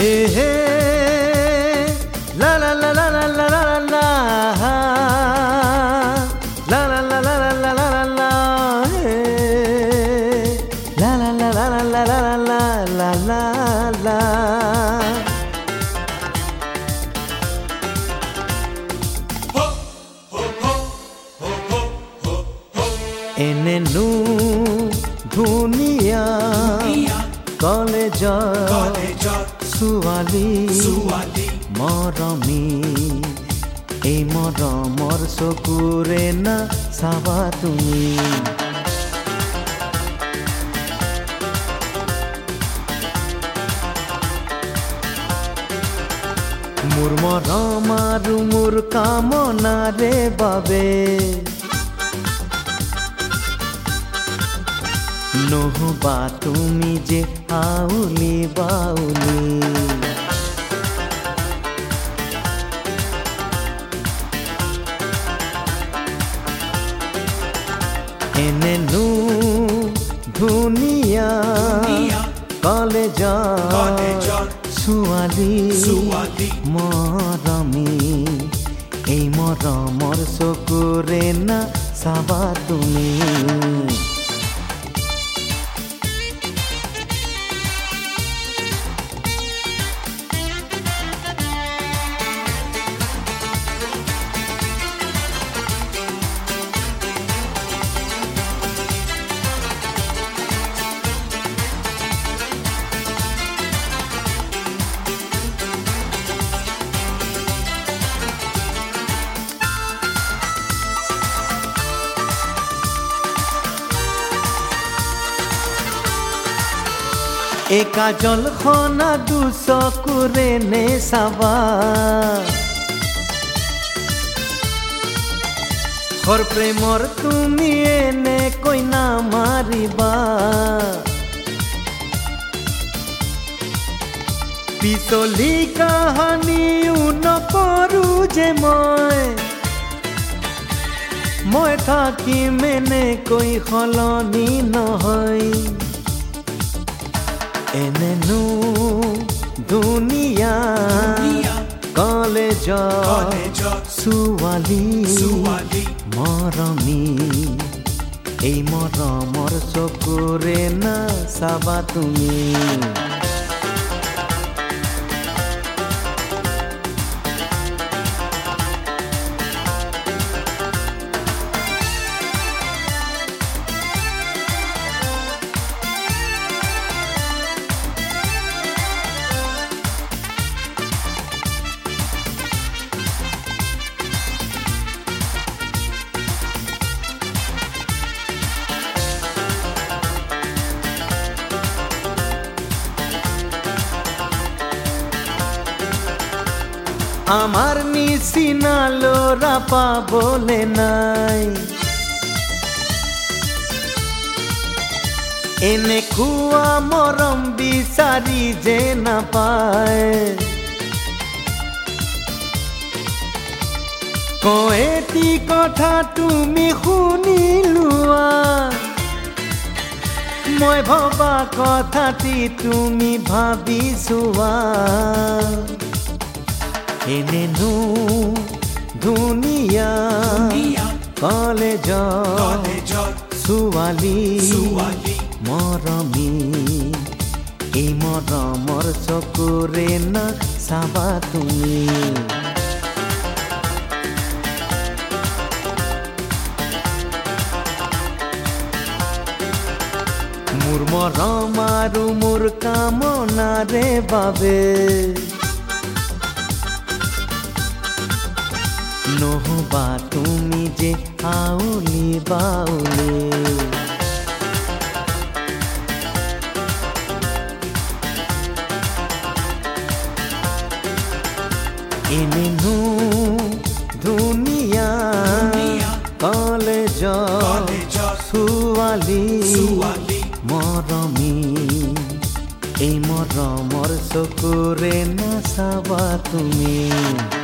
Hey, hey, la la la la la la la la, la la la la la la la la, hey, la la la la la la la la la la. এনেনো ধুনীয়া কলেজৰ ছোৱালী মৰমী এই মৰমৰ চকুৰে না চাবা তুমি মোৰ মৰম আৰু মোৰ কামনাৰে বাবে নহবা তুমি যে আউলি বাউলি এনেনো ধুনীয়া কলেজৰ ছোৱালী মৰমী এই মৰমৰ চকুৰে না চাবা তুমি এই কাজলখনা দুচকুৰে নেচাবা হৰ প্ৰেমৰ তুমি এনেকৈ নামাৰিবা পিছলি কাহানিও নকৰো যে মই থাকিম এনেকৈ সলনি নহয় এনেনো ধুনীয়া কলেজৰ ছোৱালী মৰমী এই মৰমৰ চকুৰে না চাবা তুমি আমার নিচিনা ল'ৰা পাবলে নাই এনেকুৱা মৰম বিচাৰি যে নাপায় কয়েটি কথা তুমি শুনি লোৱা মই ভবা কথাটি তুমি ভাবি চোৱা এনেনো ধুনীয়া কলেজৰ ছোৱালী মৰমী এই মৰমৰ চকুৰে না চাবা তুমি মোৰ মৰম আৰু মোৰ কামনাৰে বাবে নহবা তুমি যে আউলি বাউলি এনেনো ধুনীয়া কলেজৰ ছোৱালী মৰমী এই মৰমৰ চকুৰে নাচাবা তুমি